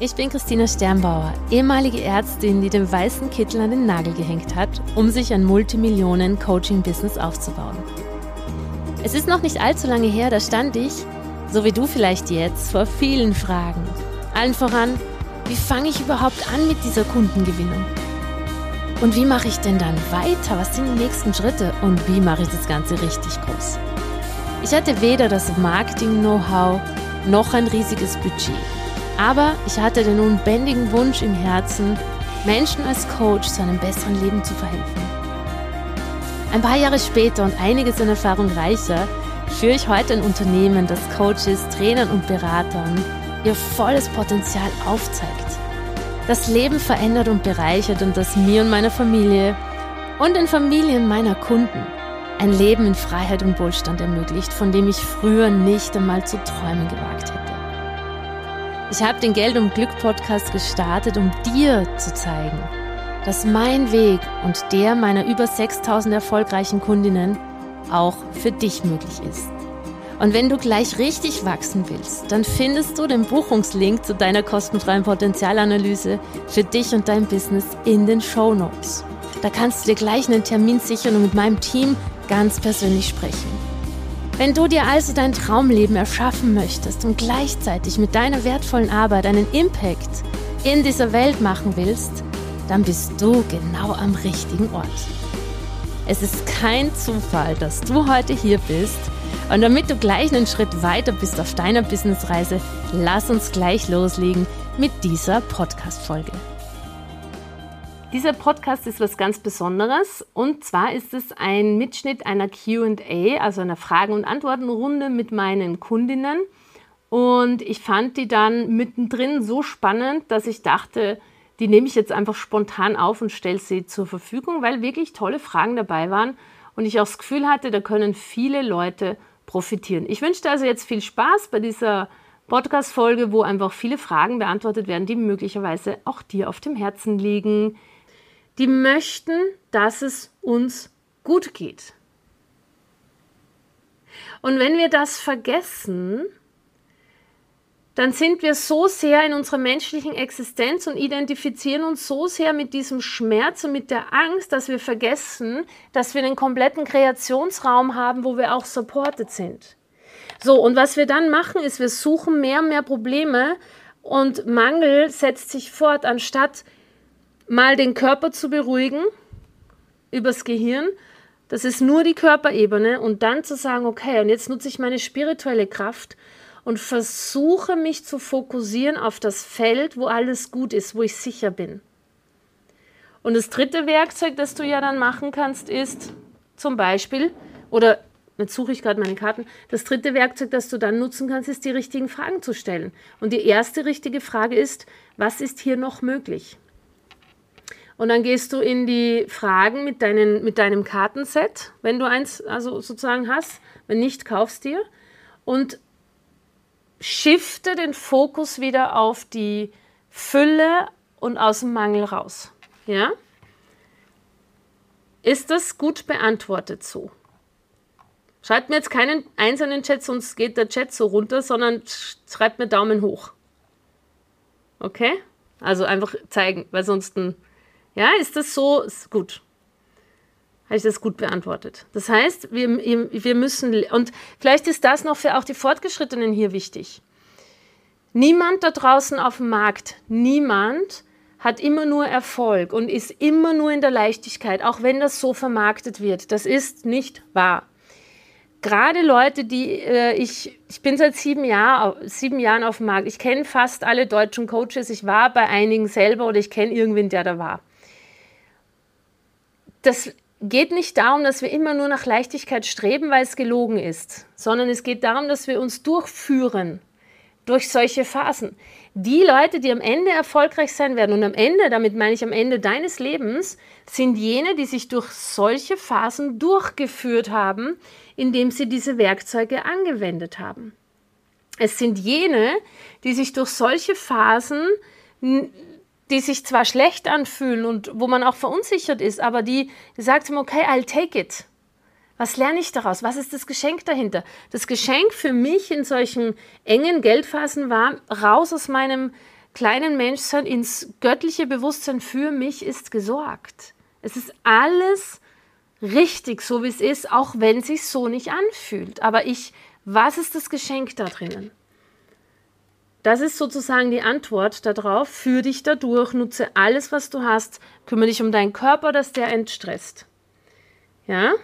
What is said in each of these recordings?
Ich bin Christina Sternbauer, ehemalige Ärztin, die den weißen Kittel an den Nagel gehängt hat, um sich ein Multimillionen-Coaching-Business aufzubauen. Es ist noch nicht allzu lange her, da stand ich, so wie du vielleicht jetzt, vor vielen Fragen. Allen voran, wie fange ich überhaupt an mit dieser Kundengewinnung? Und wie mache ich denn dann weiter? Was sind die nächsten Schritte? Und wie mache ich das Ganze richtig groß? Ich hatte weder das Marketing-Know-how noch ein riesiges Budget. Aber ich hatte den unbändigen Wunsch im Herzen, Menschen als Coach zu einem besseren Leben zu verhelfen. Ein paar Jahre später und einiges an Erfahrung reicher, führe ich heute ein Unternehmen, das Coaches, Trainern und Beratern ihr volles Potenzial aufzeigt, das Leben verändert und bereichert und das mir und meiner Familie und den Familien meiner Kunden ein Leben in Freiheit und Wohlstand ermöglicht, von dem ich früher nicht einmal zu träumen gewagt hätte. Ich habe den Geld und Glück Podcast gestartet, um dir zu zeigen, dass mein Weg und der meiner über 6.000 erfolgreichen Kundinnen auch für dich möglich ist. Und wenn du gleich richtig wachsen willst, dann findest du den Buchungslink zu deiner kostenfreien Potenzialanalyse für dich und dein Business in den Shownotes. Da kannst du dir gleich einen Termin sichern und mit meinem Team ganz persönlich sprechen. Wenn du dir also dein Traumleben erschaffen möchtest und gleichzeitig mit deiner wertvollen Arbeit einen Impact in dieser Welt machen willst, dann bist du genau am richtigen Ort. Es ist kein Zufall, dass du heute hier bist. Und damit du gleich einen Schritt weiter bist auf deiner Businessreise, lass uns gleich loslegen mit dieser Podcast-Folge. Dieser Podcast ist was ganz Besonderes und zwar ist es ein Mitschnitt einer Q&A, also einer Fragen- und Antwortenrunde mit meinen Kundinnen. Und ich fand die dann mittendrin so spannend, dass ich dachte, die nehme ich jetzt einfach spontan auf und stelle sie zur Verfügung, weil wirklich tolle Fragen dabei waren und ich auch das Gefühl hatte, da können viele Leute profitieren. Ich wünsche dir also jetzt viel Spaß bei dieser Podcast-Folge, wo einfach viele Fragen beantwortet werden, die möglicherweise auch dir auf dem Herzen liegen. Die möchten, dass es uns gut geht. Und wenn wir das vergessen, dann sind wir so sehr in unserer menschlichen Existenz und identifizieren uns so sehr mit diesem Schmerz und mit der Angst, dass wir vergessen, dass wir einen kompletten Kreationsraum haben, wo wir auch supported sind. So, und was wir dann machen, ist, wir suchen mehr und mehr Probleme und Mangel setzt sich fort, anstatt mal den Körper zu beruhigen übers Gehirn. Das ist nur die Körperebene und dann zu sagen, okay, und jetzt nutze ich meine spirituelle Kraft und versuche mich zu fokussieren auf das Feld, wo alles gut ist, wo ich sicher bin. Und das dritte Werkzeug, das du ja dann machen kannst, ist zum Beispiel, oder jetzt suche ich gerade meine Karten, das dritte Werkzeug, das du dann nutzen kannst, ist die richtigen Fragen zu stellen. Und die erste richtige Frage ist, was ist hier noch möglich? Und dann gehst du in die Fragen mit deinem Kartenset, wenn du eins also sozusagen hast, wenn nicht, kaufst dir und shifte den Fokus wieder auf die Fülle und aus dem Mangel raus. Ja? Ist das gut beantwortet so? Schreibt mir jetzt keinen einzelnen Chat, sonst geht der Chat so runter, sondern schreibt mir Daumen hoch. Okay? Also einfach zeigen, weil sonst ja, ist das so? Ist gut. Habe ich das gut beantwortet? Das heißt, wir müssen, und vielleicht ist das noch für auch die Fortgeschrittenen hier wichtig. Niemand da draußen auf dem Markt, niemand hat immer nur Erfolg und ist immer nur in der Leichtigkeit, auch wenn das so vermarktet wird. Das ist nicht wahr. Gerade Leute, die ich bin seit 7 Jahren auf dem Markt. Ich kenne fast alle deutschen Coaches. Ich war bei einigen selber oder ich kenne irgendwen, der da war. Das geht nicht darum, dass wir immer nur nach Leichtigkeit streben, weil es gelogen ist, sondern es geht darum, dass wir uns durchführen durch solche Phasen. Die Leute, die am Ende erfolgreich sein werden, und am Ende, damit meine ich am Ende deines Lebens, sind jene, die sich durch solche Phasen durchgeführt haben, indem sie diese Werkzeuge angewendet haben. Es sind jene, die sich durch solche Phasen, die sich zwar schlecht anfühlen und wo man auch verunsichert ist, aber die gesagt haben, okay, I'll take it. Was lerne ich daraus? Was ist das Geschenk dahinter? Das Geschenk für mich in solchen engen Geldphasen war, raus aus meinem kleinen Menschsein ins göttliche Bewusstsein, für mich ist gesorgt. Es ist alles richtig, so wie es ist, auch wenn es sich so nicht anfühlt. Aber was ist das Geschenk da drinnen? Das ist sozusagen die Antwort darauf. Führ dich dadurch, nutze alles, was du hast, kümmere dich um deinen Körper, dass der entstresst. Ja?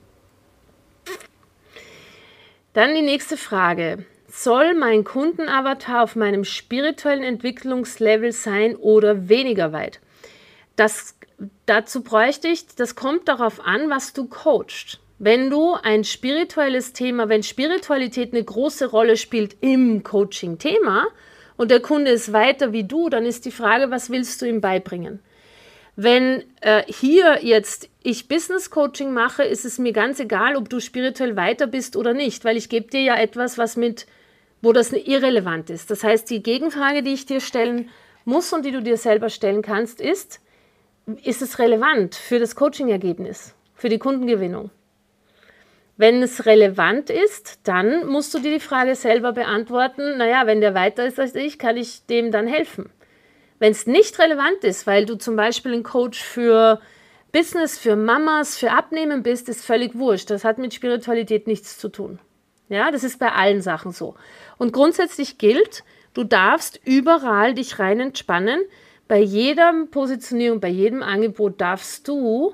Dann die nächste Frage. Soll mein Kundenavatar auf meinem spirituellen Entwicklungslevel sein oder weniger weit? Dazu bräuchte ich, das kommt darauf an, was du coachst. Wenn du ein spirituelles Thema, wenn Spiritualität eine große Rolle spielt im Coaching-Thema und der Kunde ist weiter wie du, dann ist die Frage, was willst du ihm beibringen? Wenn hier jetzt ich Business Coaching mache, ist es mir ganz egal, ob du spirituell weiter bist oder nicht, weil ich gebe dir ja etwas, wo das irrelevant ist. Das heißt, die Gegenfrage, die ich dir stellen muss und die du dir selber stellen kannst, ist es relevant für das Coaching-Ergebnis, für die Kundengewinnung? Wenn es relevant ist, dann musst du dir die Frage selber beantworten, naja, wenn der weiter ist als ich, kann ich dem dann helfen. Wenn es nicht relevant ist, weil du zum Beispiel ein Coach für Business, für Mamas, für Abnehmen bist, ist völlig wurscht. Das hat mit Spiritualität nichts zu tun. Ja, das ist bei allen Sachen so. Und grundsätzlich gilt, du darfst überall dich rein entspannen. Bei jeder Positionierung, bei jedem Angebot darfst du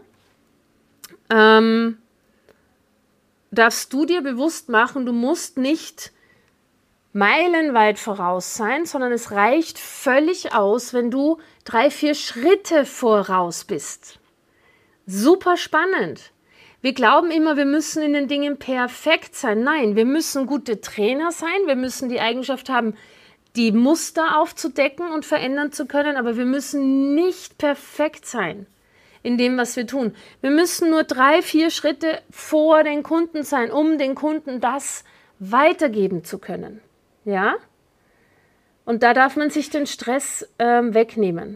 dir bewusst machen, du musst nicht meilenweit voraus sein, sondern es reicht völlig aus, wenn du 3-4 Schritte voraus bist. Super spannend. Wir glauben immer, wir müssen in den Dingen perfekt sein. Nein, wir müssen gute Trainer sein, wir müssen die Eigenschaft haben, die Muster aufzudecken und verändern zu können, aber wir müssen nicht perfekt sein in dem, was wir tun. Wir müssen nur 3-4 Schritte vor den Kunden sein, um den Kunden das weitergeben zu können. Ja? Und da darf man sich den Stress wegnehmen.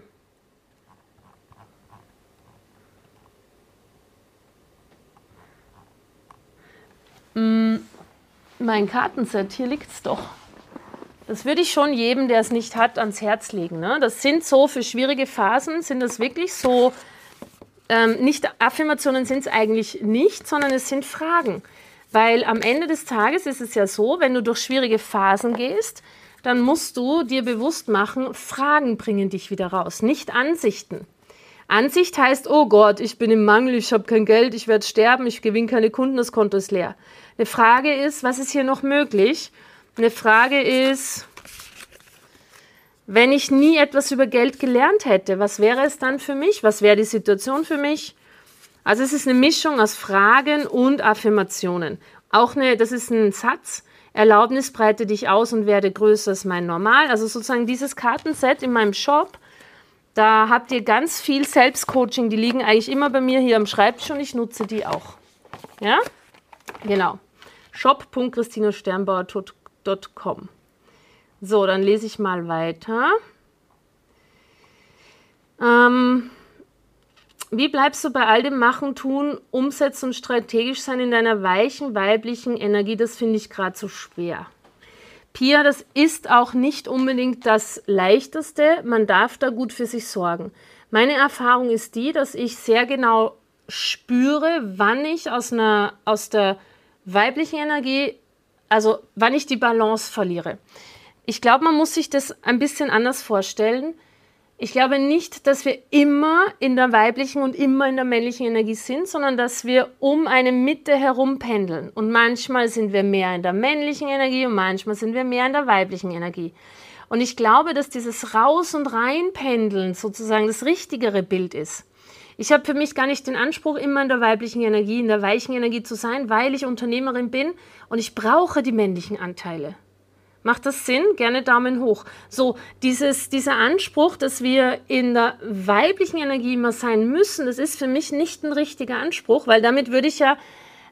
Mein Kartenset, hier liegt es doch. Das würde ich schon jedem, der es nicht hat, ans Herz legen. Ne? Das sind so für schwierige Phasen, sind das wirklich so, nicht Affirmationen sind es eigentlich nicht, sondern es sind Fragen. Weil am Ende des Tages ist es ja so, wenn du durch schwierige Phasen gehst, dann musst du dir bewusst machen, Fragen bringen dich wieder raus, nicht Ansichten. Ansicht heißt, oh Gott, ich bin im Mangel, ich habe kein Geld, ich werde sterben, ich gewinne keine Kunden, das Konto ist leer. Eine Frage ist, was ist hier noch möglich? Eine Frage ist, wenn ich nie etwas über Geld gelernt hätte, was wäre es dann für mich? Was wäre die Situation für mich? Also es ist eine Mischung aus Fragen und Affirmationen. Das ist ein Satz, Erlaubnis breite dich aus und werde größer als mein Normal. Also sozusagen dieses Kartenset in meinem Shop, da habt ihr ganz viel Selbstcoaching, die liegen eigentlich immer bei mir hier am Schreibtisch und ich nutze die auch. Ja, genau. shop.christinasternbauer.com. So, dann lese ich mal weiter. Wie bleibst du bei all dem Machen, Tun, Umsetzen und strategisch sein in deiner weichen, weiblichen Energie? Das finde ich gerade so schwer. Pia, das ist auch nicht unbedingt das Leichteste. Man darf da gut für sich sorgen. Meine Erfahrung ist die, dass ich sehr genau spüre, wann ich aus der weiblichen Energie, also wann ich die Balance verliere. Ich glaube, man muss sich das ein bisschen anders vorstellen. Ich glaube nicht, dass wir immer in der weiblichen und immer in der männlichen Energie sind, sondern dass wir um eine Mitte herum pendeln. Und manchmal sind wir mehr in der männlichen Energie und manchmal sind wir mehr in der weiblichen Energie. Und ich glaube, dass dieses Raus- und Reinpendeln sozusagen das richtigere Bild ist. Ich habe für mich gar nicht den Anspruch, immer in der weiblichen Energie, in der weichen Energie zu sein, weil ich Unternehmerin bin und ich brauche die männlichen Anteile. Macht das Sinn? Gerne Daumen hoch. So, dieser Anspruch, dass wir in der weiblichen Energie immer sein müssen, das ist für mich nicht ein richtiger Anspruch, weil damit würde ich ja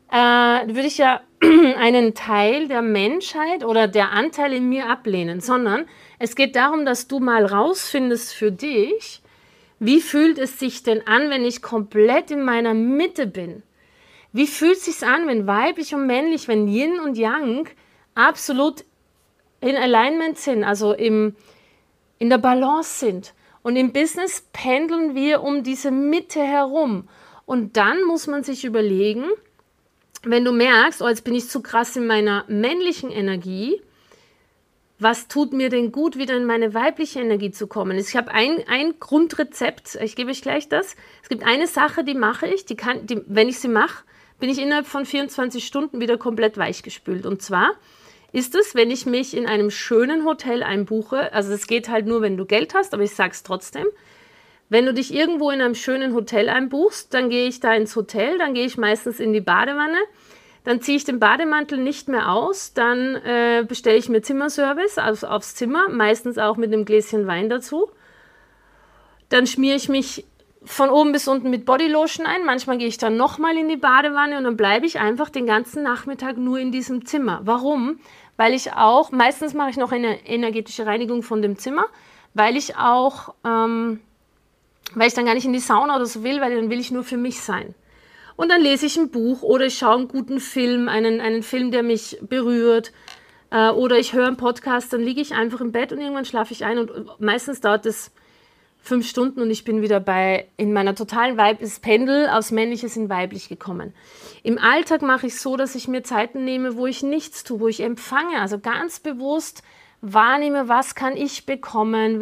einen Teil der Menschheit oder der Anteil in mir ablehnen, sondern es geht darum, dass du mal rausfindest für dich, wie fühlt es sich denn an, wenn ich komplett in meiner Mitte bin? Wie fühlt es sich an, wenn weiblich und männlich, wenn Yin und Yang absolut in Alignment sind, also im in der Balance sind. Und im Business pendeln wir um diese Mitte herum. Und dann muss man sich überlegen, wenn du merkst, oh, jetzt bin ich zu krass in meiner männlichen Energie, was tut mir denn gut, wieder in meine weibliche Energie zu kommen? Ich habe ein Grundrezept, ich gebe euch gleich das. Es gibt eine Sache, die mache ich, wenn ich sie mache, bin ich innerhalb von 24 Stunden wieder komplett weichgespült. Und zwar ist es, wenn ich mich in einem schönen Hotel einbuche, also es geht halt nur, wenn du Geld hast, aber ich sage es trotzdem, wenn du dich irgendwo in einem schönen Hotel einbuchst, dann gehe ich da ins Hotel, dann gehe ich meistens in die Badewanne, dann ziehe ich den Bademantel nicht mehr aus, dann bestelle ich mir Zimmerservice also aufs Zimmer, meistens auch mit einem Gläschen Wein dazu. Dann schmiere ich mich von oben bis unten mit Bodylotion ein. Manchmal gehe ich dann nochmal in die Badewanne und dann bleibe ich einfach den ganzen Nachmittag nur in diesem Zimmer. Warum? Weil ich auch, meistens mache ich noch eine energetische Reinigung von dem Zimmer, weil ich auch, weil ich dann gar nicht in die Sauna oder so will, weil dann will ich nur für mich sein. Und dann lese ich ein Buch oder ich schaue einen guten Film, einen Film, der mich berührt. Oder ich höre einen Podcast, dann liege ich einfach im Bett und irgendwann schlafe ich ein. Und meistens dauert es 5 Stunden und ich bin wieder in meiner totalen Pendel aus männliches in weiblich gekommen. Im Alltag mache ich so, dass ich mir Zeiten nehme, wo ich nichts tue, wo ich empfange. Also ganz bewusst wahrnehme, was kann ich bekommen,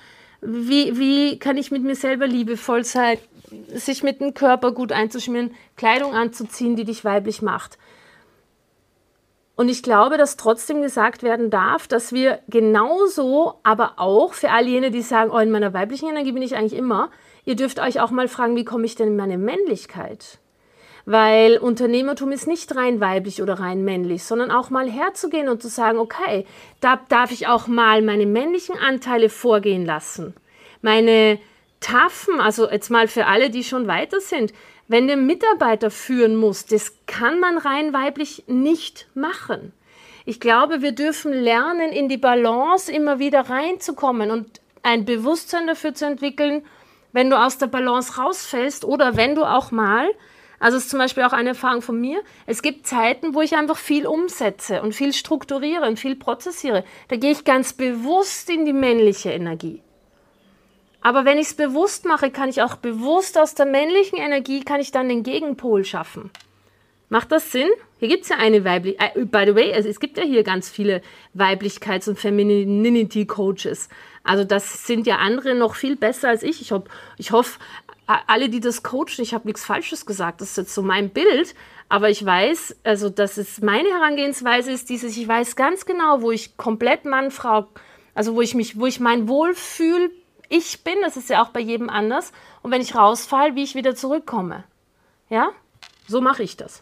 wie kann ich mit mir selber liebevoll sein, sich mit dem Körper gut einzuschmieren, Kleidung anzuziehen, die dich weiblich macht. Und ich glaube, dass trotzdem gesagt werden darf, dass wir genauso, aber auch für all jene, die sagen, oh, in meiner weiblichen Energie bin ich eigentlich immer, ihr dürft euch auch mal fragen, wie komme ich denn in meine Männlichkeit? Weil Unternehmertum ist nicht rein weiblich oder rein männlich, sondern auch mal herzugehen und zu sagen, okay, da darf ich auch mal meine männlichen Anteile vorgehen lassen. Meine Taffen, also jetzt mal für alle, die schon weiter sind, wenn der Mitarbeiter führen muss, das kann man rein weiblich nicht machen. Ich glaube, wir dürfen lernen, in die Balance immer wieder reinzukommen und ein Bewusstsein dafür zu entwickeln, wenn du aus der Balance rausfällst oder wenn du auch mal, also es ist zum Beispiel auch eine Erfahrung von mir, es gibt Zeiten, wo ich einfach viel umsetze und viel strukturiere und viel prozessiere. Da gehe ich ganz bewusst in die männliche Energie. Aber wenn ich es bewusst mache, kann ich auch bewusst aus der männlichen Energie, kann ich dann den Gegenpol schaffen. Macht das Sinn? Hier gibt es ja eine weibliche, by the way, also es gibt ja hier ganz viele Weiblichkeits- und Femininity-Coaches. Also das sind ja andere noch viel besser als ich. Ich hoffe, alle, die das coachen, ich habe nichts Falsches gesagt, das ist jetzt so mein Bild, aber ich weiß, also das ist meine Herangehensweise, ist dieses, ich weiß ganz genau, wo ich komplett Mann, Frau, also wo ich mein Wohlfühl ich bin, das ist ja auch bei jedem anders. Und wenn ich rausfalle, wie ich wieder zurückkomme. Ja, so mache ich das.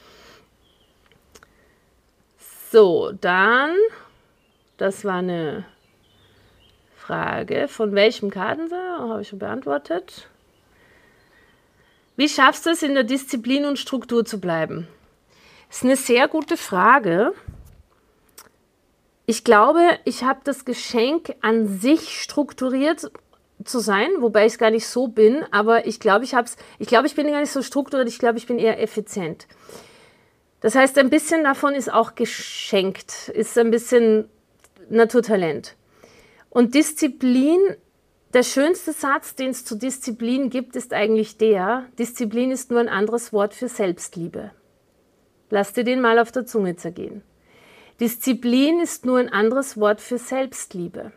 So, dann, das war eine Frage, von welchem Kartensatz, habe ich schon beantwortet. Wie schaffst du es, in der Disziplin und Struktur zu bleiben? Das ist eine sehr gute Frage. Ich glaube, ich habe das Geschenk an sich strukturiert zu sein, wobei ich es gar nicht so bin, aber ich glaube, ich bin gar nicht so strukturiert, ich glaube, ich bin eher effizient. Das heißt, ein bisschen davon ist auch geschenkt, ist ein bisschen Naturtalent. Und Disziplin, der schönste Satz, den es zu Disziplin gibt, ist eigentlich der, Disziplin ist nur ein anderes Wort für Selbstliebe. Lass dir den mal auf der Zunge zergehen. Disziplin ist nur ein anderes Wort für Selbstliebe.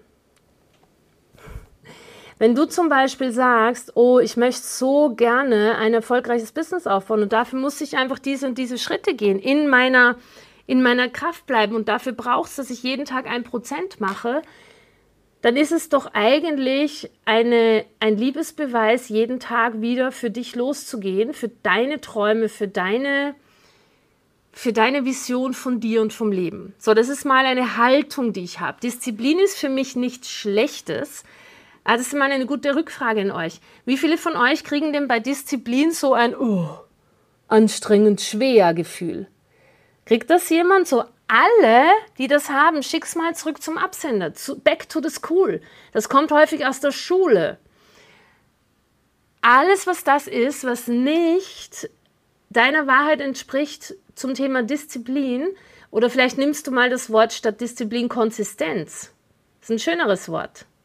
Wenn du zum Beispiel sagst, oh, ich möchte so gerne ein erfolgreiches Business aufbauen und dafür muss ich einfach diese und diese Schritte gehen, in meiner Kraft bleiben und dafür brauchst du, dass ich jeden Tag 1% mache, dann ist es doch eigentlich ein Liebesbeweis, jeden Tag wieder für dich loszugehen, für deine Träume, für deine Vision von dir und vom Leben. So, das ist mal eine Haltung, die ich habe. Disziplin ist für mich nichts Schlechtes. Das ist mal eine gute Rückfrage an euch. Wie viele von euch kriegen denn bei Disziplin so ein anstrengend schwer Gefühl? Kriegt das jemand? So alle, die das haben, schick's mal zurück zum Absender. Back to the school. Das kommt häufig aus der Schule. Alles, was das ist, was nicht deiner Wahrheit entspricht zum Thema Disziplin, oder vielleicht nimmst du mal das Wort statt Disziplin Konsistenz. Das ist ein schöneres Wort.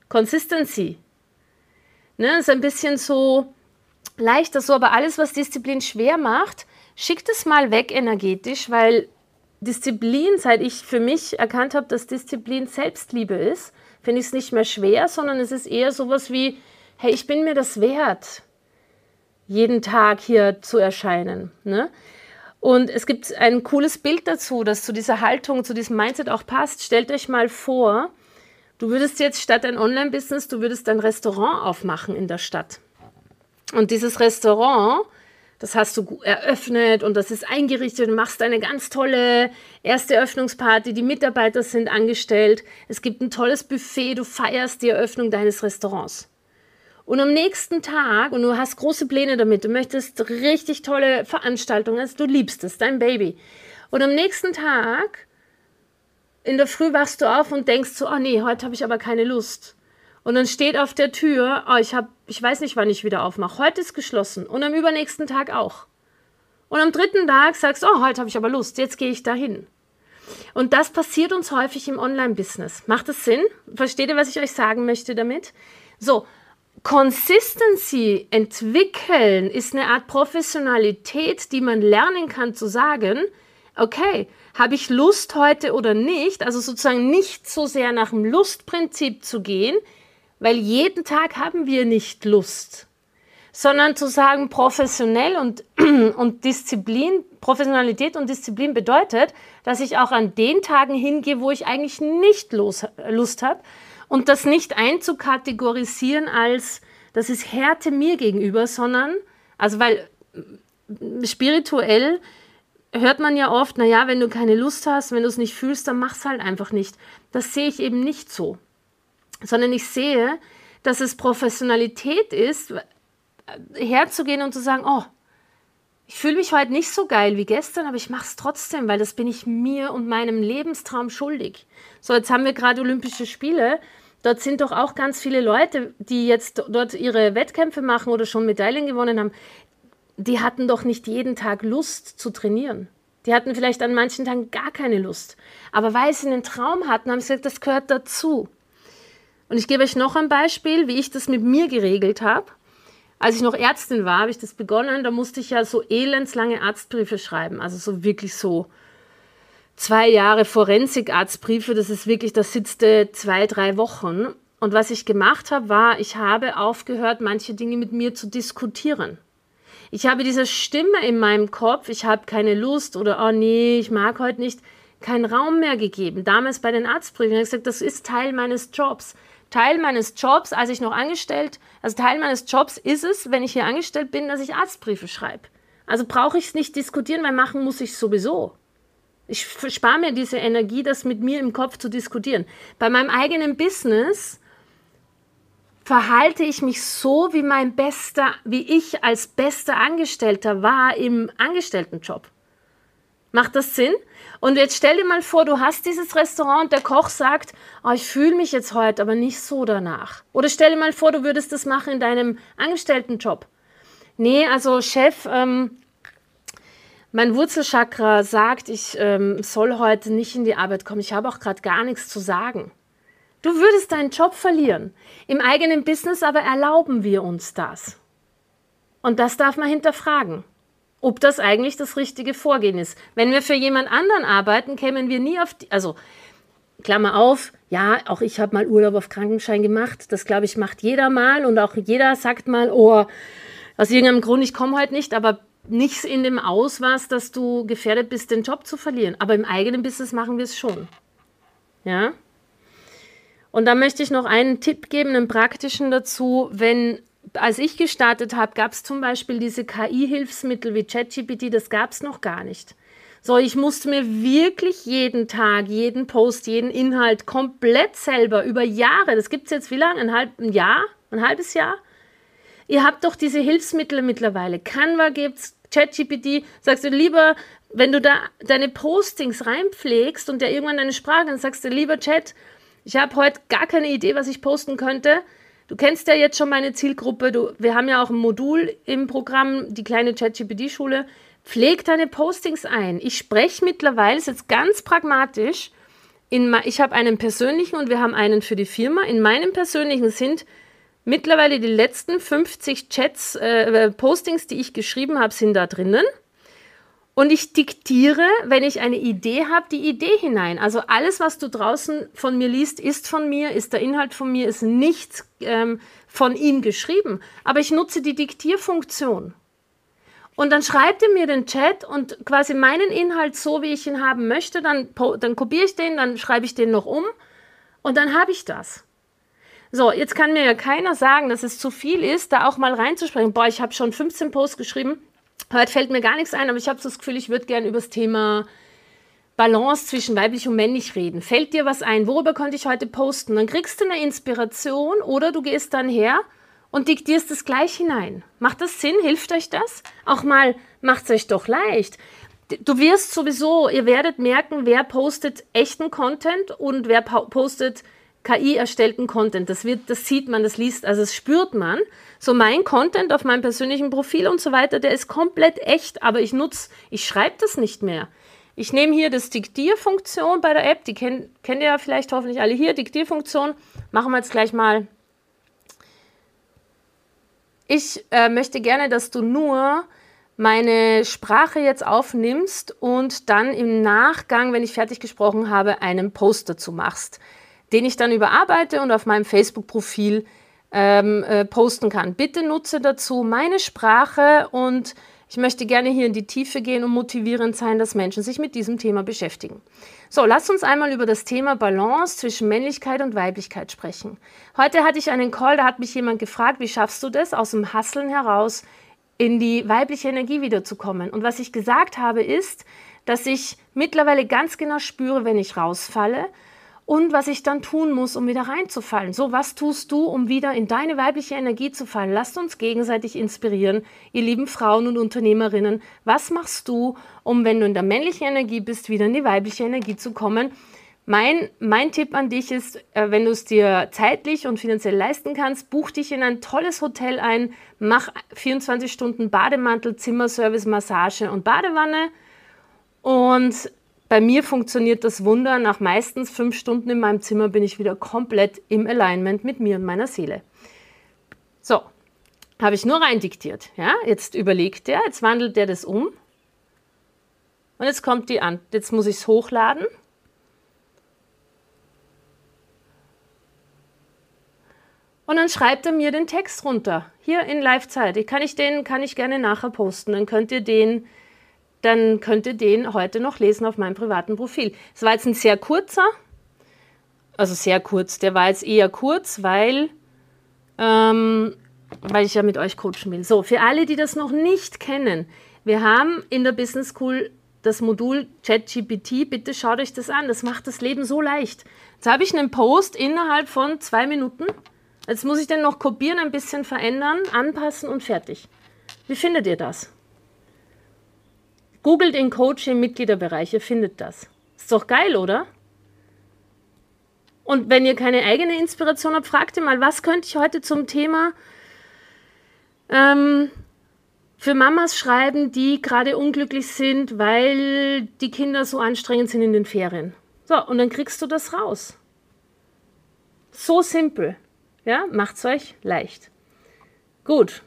Consistency. Ne, ist ein bisschen so leichter so, aber alles, was Disziplin schwer macht, schickt es mal weg energetisch, weil Disziplin, seit ich für mich erkannt habe, dass Disziplin Selbstliebe ist, finde ich es nicht mehr schwer, sondern es ist eher sowas wie, hey, ich bin mir das wert, jeden Tag hier zu erscheinen. Ne? Und es gibt ein cooles Bild dazu, das zu dieser Haltung, zu diesem Mindset auch passt. Stellt euch mal vor, du würdest jetzt statt ein Online-Business, du würdest ein Restaurant aufmachen in der Stadt. Und dieses Restaurant, das hast du eröffnet und das ist eingerichtet und machst eine ganz tolle erste Eröffnungsparty. Die Mitarbeiter sind angestellt. Es gibt ein tolles Buffet. Du feierst die Eröffnung deines Restaurants. Und am nächsten Tag, und du hast große Pläne damit, du möchtest richtig tolle Veranstaltungen, also du liebst es, dein Baby. Und am nächsten Tag, in der Früh wachst du auf und denkst so, oh nee, heute habe ich aber keine Lust. Und dann steht auf der Tür, oh, ich weiß nicht, wann ich wieder aufmache. Heute ist geschlossen. Und am übernächsten Tag auch. Und am dritten Tag sagst du, oh, heute habe ich aber Lust, jetzt gehe ich dahin. Und das passiert uns häufig im Online-Business. Macht das Sinn? Versteht ihr, was ich euch sagen möchte damit? So, Consistency entwickeln ist eine Art Professionalität, die man lernen kann zu sagen, okay, habe ich Lust heute oder nicht? Also sozusagen nicht so sehr nach dem Lustprinzip zu gehen, weil jeden Tag haben wir nicht Lust, sondern zu sagen, professionell und Disziplin, Professionalität und Disziplin bedeutet, dass ich auch an den Tagen hingehe, wo ich eigentlich nicht Lust habe und das nicht einzukategorisieren als, das ist Härte mir gegenüber, sondern, also weil spirituell hört man ja oft, naja, wenn du keine Lust hast, wenn du es nicht fühlst, dann mach's halt einfach nicht. Das sehe ich eben nicht so, sondern ich sehe, dass es Professionalität ist, herzugehen und zu sagen, oh, ich fühle mich heute nicht so geil wie gestern, aber ich mache es trotzdem, weil das bin ich mir und meinem Lebenstraum schuldig. So, jetzt haben wir gerade Olympische Spiele. Dort sind doch auch ganz viele Leute, die jetzt dort ihre Wettkämpfe machen oder schon Medaillen gewonnen haben. Die hatten doch nicht jeden Tag Lust zu trainieren. Die hatten vielleicht an manchen Tagen gar keine Lust. Aber weil sie einen Traum hatten, haben sie gesagt, das gehört dazu. Und ich gebe euch noch ein Beispiel, wie ich das mit mir geregelt habe. Als ich noch Ärztin war, habe ich das begonnen, da musste ich ja so elendslange Arztbriefe schreiben. Also so wirklich so 2 Jahre Forensik-Arztbriefe, das ist wirklich, das sitzt 2-3 Wochen. Und was ich gemacht habe, war, ich habe aufgehört, manche Dinge mit mir zu diskutieren. Ich habe diese Stimme in meinem Kopf, ich habe keine Lust oder oh nee, ich mag heute nicht, keinen Raum mehr gegeben. Damals bei den Arztbriefen habe ich gesagt, das ist Teil meines Jobs. Teil meines Jobs, als ich noch angestellt, also Teil meines Jobs ist es, wenn ich hier angestellt bin, dass ich Arztbriefe schreibe. Also brauche ich es nicht diskutieren, weil machen muss ich sowieso. Ich spare mir diese Energie, das mit mir im Kopf zu diskutieren. Bei meinem eigenen Business verhalte ich mich so, wie ich als bester Angestellter war im Angestelltenjob. Macht das Sinn? Und jetzt stell dir mal vor, du hast dieses Restaurant und der Koch sagt, oh, ich fühle mich jetzt heute aber nicht so danach. Oder stell dir mal vor, du würdest das machen in deinem Angestelltenjob. Nee, also Chef, mein Wurzelchakra sagt, ich soll heute nicht in die Arbeit kommen. Ich habe auch gerade gar nichts zu sagen. Du würdest deinen Job verlieren. Im eigenen Business aber erlauben wir uns das. Und das darf man hinterfragen, ob das eigentlich das richtige Vorgehen ist. Wenn wir für jemand anderen arbeiten, kämen wir nie auf die, also Klammer auf, ja, auch ich habe mal Urlaub auf Krankenschein gemacht. Das, glaube ich, macht jeder mal und auch jeder sagt mal, oh, aus irgendeinem Grund, ich komme heute nicht, aber nichts in dem Ausmaß, dass du gefährdet bist, den Job zu verlieren. Aber im eigenen Business machen wir es schon. Ja? Und da möchte ich noch einen Tipp geben, einen praktischen dazu. Als ich gestartet habe, gab es zum Beispiel diese KI-Hilfsmittel wie ChatGPT, das gab es noch gar nicht. So, ich musste mir wirklich jeden Tag, jeden Post, jeden Inhalt komplett selber über Jahre, das gibt es jetzt wie lange? Ein halbes Jahr? Ihr habt doch diese Hilfsmittel mittlerweile. Canva gibt's, ChatGPT, sagst du lieber, wenn du da deine Postings reinpflegst und der irgendwann deine Sprache, dann sagst du, lieber Chat, ich habe heute gar keine Idee, was ich posten könnte. Du kennst ja jetzt schon meine Zielgruppe. Wir haben ja auch ein Modul im Programm, die kleine ChatGPT-Schule. Pfleg deine Postings ein. Ich spreche mittlerweile, ist jetzt ganz pragmatisch, Ich habe einen persönlichen und wir haben einen für die Firma. In meinem persönlichen sind mittlerweile die letzten 50 Postings, die ich geschrieben habe, sind da drinnen. Und ich diktiere, wenn ich eine Idee habe, die Idee hinein. Also alles, was du draußen von mir liest, ist von mir, ist der Inhalt von mir, ist nichts von ihm geschrieben. Aber ich nutze die Diktierfunktion. Und dann schreibt er mir den Chat und quasi meinen Inhalt so, wie ich ihn haben möchte. Dann kopiere ich den, dann schreibe ich den noch um und dann habe ich das. So, jetzt kann mir ja keiner sagen, dass es zu viel ist, da auch mal reinzusprechen. Boah, ich habe schon 15 Posts geschrieben. Heute fällt mir gar nichts ein, aber ich habe so das Gefühl, ich würde gerne über das Thema Balance zwischen weiblich und männlich reden. Fällt dir was ein? Worüber konnte ich heute posten? Dann kriegst du eine Inspiration oder du gehst dann her und diktierst es gleich hinein. Macht das Sinn? Hilft euch das? Auch mal, macht es euch doch leicht. Du wirst sowieso, ihr werdet merken, wer postet echten Content und wer postet KI-erstellten Content. Das sieht man, das liest, also das spürt man. So mein Content auf meinem persönlichen Profil und so weiter, der ist komplett echt, aber ich schreibe das nicht mehr. Ich nehme hier das Diktierfunktion bei der App, die kennt ihr ja vielleicht hoffentlich alle hier, Diktierfunktion, machen wir jetzt gleich mal. Ich möchte gerne, dass du nur meine Sprache jetzt aufnimmst und dann im Nachgang, wenn ich fertig gesprochen habe, einen Post dazu machst, den ich dann überarbeite und auf meinem Facebook-Profil posten kann. Bitte nutze dazu meine Sprache und ich möchte gerne hier in die Tiefe gehen und motivierend sein, dass Menschen sich mit diesem Thema beschäftigen. So, lasst uns einmal über das Thema Balance zwischen Männlichkeit und Weiblichkeit sprechen. Heute hatte ich einen Call, da hat mich jemand gefragt, wie schaffst du das, aus dem Hasseln heraus in die weibliche Energie wiederzukommen? Und was ich gesagt habe, ist, dass ich mittlerweile ganz genau spüre, wenn ich rausfalle, und was ich dann tun muss, um wieder reinzufallen. So, was tust du, um wieder in deine weibliche Energie zu fallen? Lasst uns gegenseitig inspirieren, ihr lieben Frauen und Unternehmerinnen. Was machst du, um, wenn du in der männlichen Energie bist, wieder in die weibliche Energie zu kommen? Mein Tipp an dich ist, wenn du es dir zeitlich und finanziell leisten kannst, buch dich in ein tolles Hotel ein, mach 24 Stunden Bademantel, Zimmerservice, Massage und Badewanne. Und bei mir funktioniert das Wunder. Nach meistens 5 Stunden in meinem Zimmer bin ich wieder komplett im Alignment mit mir und meiner Seele. So, habe ich nur reindiktiert. Ja? Jetzt überlegt der, jetzt wandelt der das um. Und jetzt kommt die an. Jetzt muss ich es hochladen. Und dann schreibt er mir den Text runter. Hier in Live-Zeit. Kann ich gerne nachher posten. Dann könnt ihr den heute noch lesen auf meinem privaten Profil. Es war jetzt ein sehr kurzer, also sehr kurz, der war jetzt eher kurz, weil ich ja mit euch coachen will. So, für alle, die das noch nicht kennen, wir haben in der Business School das Modul ChatGPT, bitte schaut euch das an, das macht das Leben so leicht. Jetzt habe ich einen Post innerhalb von 2 Minuten, jetzt muss ich den noch kopieren, ein bisschen verändern, anpassen und fertig. Wie findet ihr das? Googelt in Coach im Mitgliederbereich, ihr findet das. Ist doch geil, oder? Und wenn ihr keine eigene Inspiration habt, fragt ihr mal, was könnte ich heute zum Thema für Mamas schreiben, die gerade unglücklich sind, weil die Kinder so anstrengend sind in den Ferien. So, und dann kriegst du das raus. So simpel. Ja, macht's euch leicht. Gut.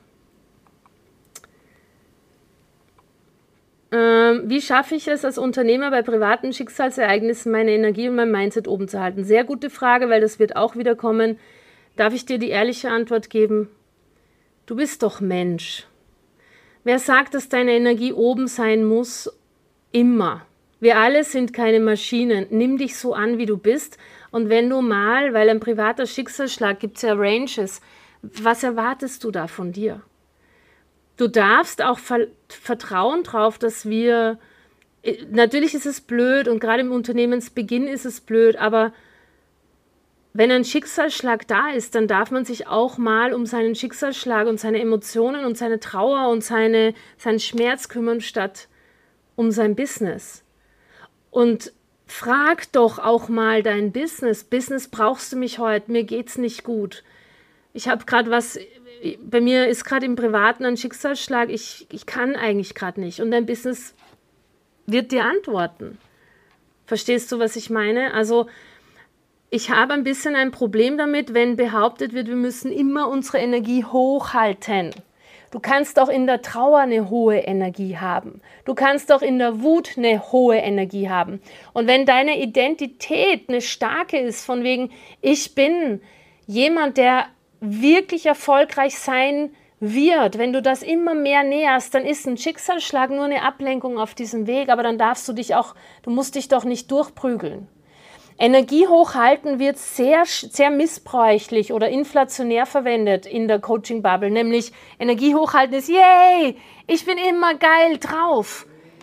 Wie schaffe ich es als Unternehmer bei privaten Schicksalsereignissen, meine Energie und mein Mindset oben zu halten? Sehr gute Frage, weil das wird auch wieder kommen. Darf ich dir die ehrliche Antwort geben? Du bist doch Mensch. Wer sagt, dass deine Energie oben sein muss? Immer. Wir alle sind keine Maschinen. Nimm dich so an, wie du bist. Und wenn du mal, weil ein privater Schicksalsschlag, gibt es ja Ranges, was erwartest du da von dir? Du darfst auch vertrauen drauf, dass natürlich ist es blöd und gerade im Unternehmensbeginn ist es blöd, aber wenn ein Schicksalsschlag da ist, dann darf man sich auch mal um seinen Schicksalsschlag und seine Emotionen und seine Trauer und seinen Schmerz kümmern, statt um sein Business. Und frag doch auch mal dein Business. Business, brauchst du mich heute? Mir geht's nicht gut. Ich habe gerade bei mir ist gerade im Privaten ein Schicksalsschlag, ich kann eigentlich gerade nicht. Und dein Business wird dir antworten. Verstehst du, was ich meine? Also ich habe ein bisschen ein Problem damit, wenn behauptet wird, wir müssen immer unsere Energie hochhalten. Du kannst auch in der Trauer eine hohe Energie haben. Du kannst auch in der Wut eine hohe Energie haben. Und wenn deine Identität eine starke ist, von wegen, ich bin jemand, der wirklich erfolgreich sein wird, wenn du das immer mehr näherst, dann ist ein Schicksalsschlag nur eine Ablenkung auf diesem Weg, aber dann du musst dich doch nicht durchprügeln. Energie hochhalten wird sehr, sehr missbräuchlich oder inflationär verwendet in der Coaching-Bubble, nämlich Energie hochhalten ist, yay, ich bin immer geil drauf.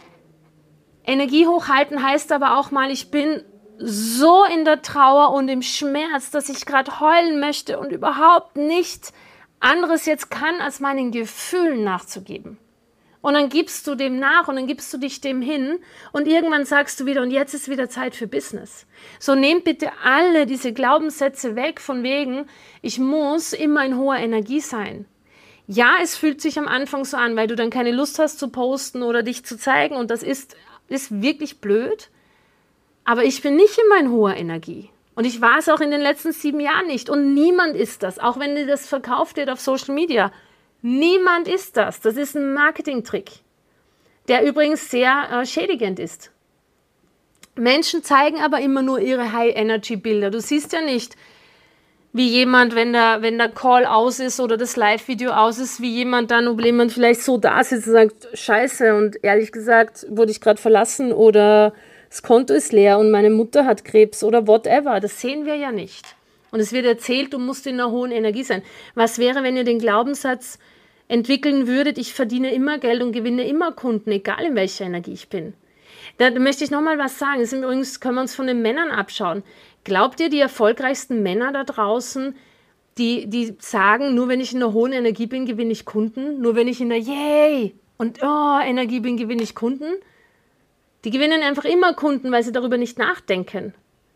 Energie hochhalten heißt aber auch mal, ich bin so in der Trauer und im Schmerz, dass ich gerade heulen möchte und überhaupt nichts anderes jetzt kann, als meinen Gefühlen nachzugeben. Und dann gibst du dem nach und dann gibst du dich dem hin und irgendwann sagst du wieder, und jetzt ist wieder Zeit für Business. So nehmt bitte alle diese Glaubenssätze weg von wegen, ich muss immer in hoher Energie sein. Ja, es fühlt sich am Anfang so an, weil du dann keine Lust hast zu posten oder dich zu zeigen und das ist wirklich blöd, aber ich bin nicht immer in hoher Energie. Und ich war es auch in den letzten 7 Jahren nicht und niemand ist das, auch wenn dir das verkauft wird auf Social Media. Niemand ist das. Das ist ein Marketingtrick, der übrigens sehr schädigend ist. Menschen zeigen aber immer nur ihre High-Energy-Bilder. Du siehst ja nicht, wie jemand, wenn der Call aus ist oder das Live-Video aus ist, wie jemand dann, ob jemand vielleicht so da sitzt und sagt, scheiße und ehrlich gesagt wurde ich gerade verlassen oder das Konto ist leer und meine Mutter hat Krebs oder whatever. Das sehen wir ja nicht. Und es wird erzählt, du musst in einer hohen Energie sein. Was wäre, wenn ihr den Glaubenssatz entwickeln würdet, ich verdiene immer Geld und gewinne immer Kunden, egal in welcher Energie ich bin? Da möchte ich nochmal was sagen. Das übrigens können wir uns von den Männern abschauen. Glaubt ihr, die erfolgreichsten Männer da draußen, die sagen, nur wenn ich in einer hohen Energie bin, gewinne ich Kunden? Nur wenn ich in der Yay und Energie bin, gewinne ich Kunden? Die gewinnen einfach immer Kunden, weil sie darüber nicht nachdenken.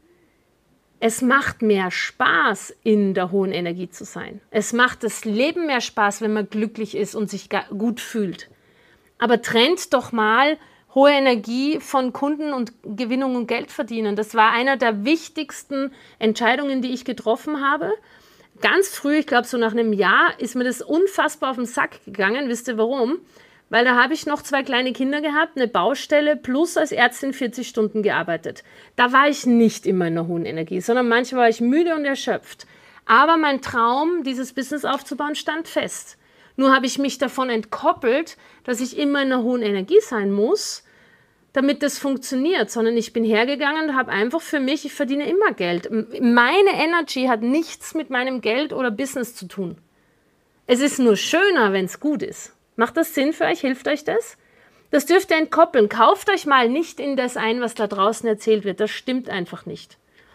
Es macht mehr Spaß, in der hohen Energie zu sein. Es macht das Leben mehr Spaß, wenn man glücklich ist und sich gut fühlt. Aber trennt doch mal hohe Energie von Kunden und Gewinnung und Geld verdienen. Das war einer der wichtigsten Entscheidungen, die ich getroffen habe. Ganz früh, ich glaube so nach einem Jahr, ist mir das unfassbar auf den Sack gegangen. Wisst ihr warum? Weil da habe ich noch 2 kleine Kinder gehabt, eine Baustelle plus als Ärztin 40 Stunden gearbeitet. Da war ich nicht immer in einer hohen Energie, sondern manchmal war ich müde und erschöpft. Aber mein Traum, dieses Business aufzubauen, stand fest. Nur habe ich mich davon entkoppelt, dass ich immer in einer hohen Energie sein muss, damit das funktioniert, sondern ich bin hergegangen und habe einfach für mich, ich verdiene immer Geld. Meine Energy hat nichts mit meinem Geld oder Business zu tun. Es ist nur schöner, wenn es gut ist. Macht das Sinn für euch? Hilft euch das? Das dürft ihr entkoppeln. Kauft euch mal nicht in das ein, was da draußen erzählt wird. Das stimmt einfach nicht.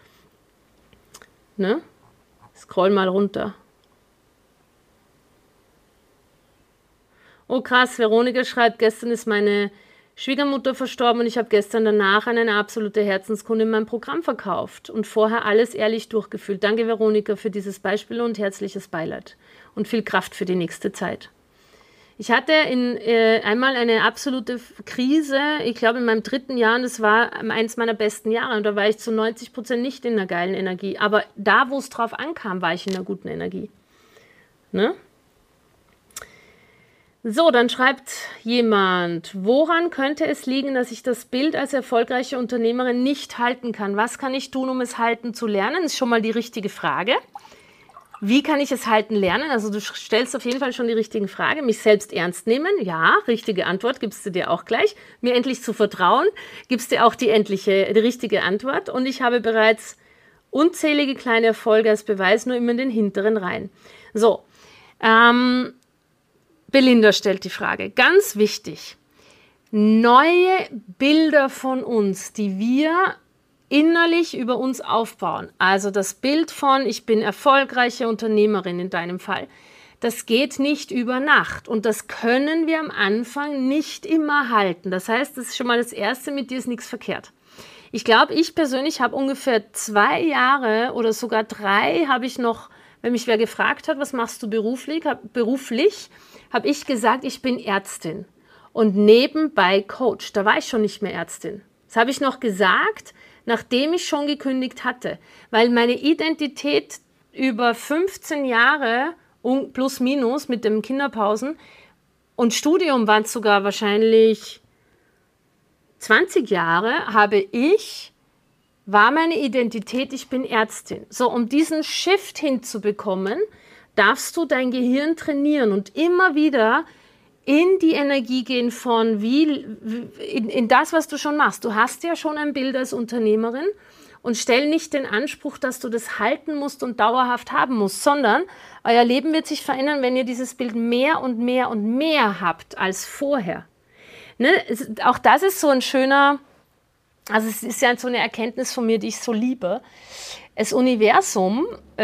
Ne? Scroll mal runter. Oh krass, Veronika schreibt, gestern ist meine Schwiegermutter verstorben und ich habe gestern danach an eine absolute Herzenskunde in meinem Programm verkauft und vorher alles ehrlich durchgefühlt. Danke Veronika für dieses Beispiel und herzliches Beileid und viel Kraft für die nächste Zeit. Ich hatte einmal eine absolute Krise, ich glaube in meinem 3. Jahr, und das war eins meiner besten Jahre und da war ich zu 90% nicht in einer geilen Energie, aber da, wo es drauf ankam, war ich in einer guten Energie. Ne? So, dann schreibt jemand, woran könnte es liegen, dass ich das Bild als erfolgreiche Unternehmerin nicht halten kann? Was kann ich tun, um es halten zu lernen? Das ist schon mal die richtige Frage. Wie kann ich es halten lernen? Also du stellst auf jeden Fall schon die richtige Frage. Mich selbst ernst nehmen? Ja, richtige Antwort gibst du dir auch gleich. Mir endlich zu vertrauen, gibst du dir auch die richtige Antwort. Und ich habe bereits unzählige kleine Erfolge als Beweis, nur immer in den hinteren Reihen. So, Belinda stellt die Frage, ganz wichtig, neue Bilder von uns, die wir innerlich über uns aufbauen. Also das Bild von, ich bin erfolgreiche Unternehmerin in deinem Fall, das geht nicht über Nacht und das können wir am Anfang nicht immer halten. Das heißt, das ist schon mal das Erste, mit dir ist nichts verkehrt. Ich glaube, ich persönlich habe ungefähr 2 Jahre oder sogar 3 habe ich noch, wenn mich wer gefragt hat, was machst du beruflich, habe ich gesagt, ich bin Ärztin und nebenbei Coach. Da war ich schon nicht mehr Ärztin. Das habe ich noch gesagt, nachdem ich schon gekündigt hatte, weil meine Identität über 15 Jahre plus minus mit den Kinderpausen und Studium waren es sogar wahrscheinlich 20 Jahre, war meine Identität, ich bin Ärztin. So, um diesen Shift hinzubekommen, darfst du dein Gehirn trainieren und immer wieder in die Energie gehen von in das, was du schon machst. Du hast ja schon ein Bild als Unternehmerin und stell nicht den Anspruch, dass du das halten musst und dauerhaft haben musst, sondern euer Leben wird sich verändern, wenn ihr dieses Bild mehr und mehr und mehr habt als vorher. Ne? Auch das ist so ein schöner, also es ist ja so eine Erkenntnis von mir, die ich so liebe. Das Universum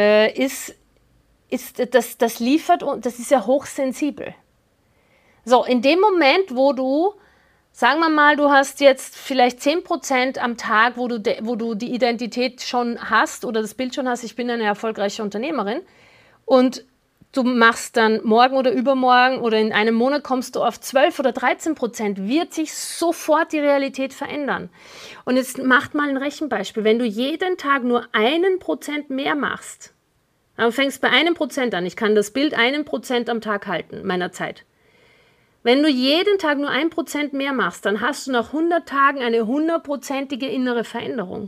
das liefert und das ist ja hochsensibel. So, in dem Moment, wo du, sagen wir mal, du hast jetzt vielleicht 10% am Tag, wo du die Identität schon hast oder das Bild schon hast, ich bin eine erfolgreiche Unternehmerin und du machst dann morgen oder übermorgen oder in einem Monat kommst du auf 12 oder 13%, wird sich sofort die Realität verändern. Und jetzt macht mal ein Rechenbeispiel. Wenn du jeden Tag nur 1% mehr machst, dann fängst bei 1% an. Ich kann das Bild 1% am Tag halten, meiner Zeit. Wenn du jeden Tag nur 1% mehr machst, dann hast du nach 100 Tagen eine 100%ige innere Veränderung.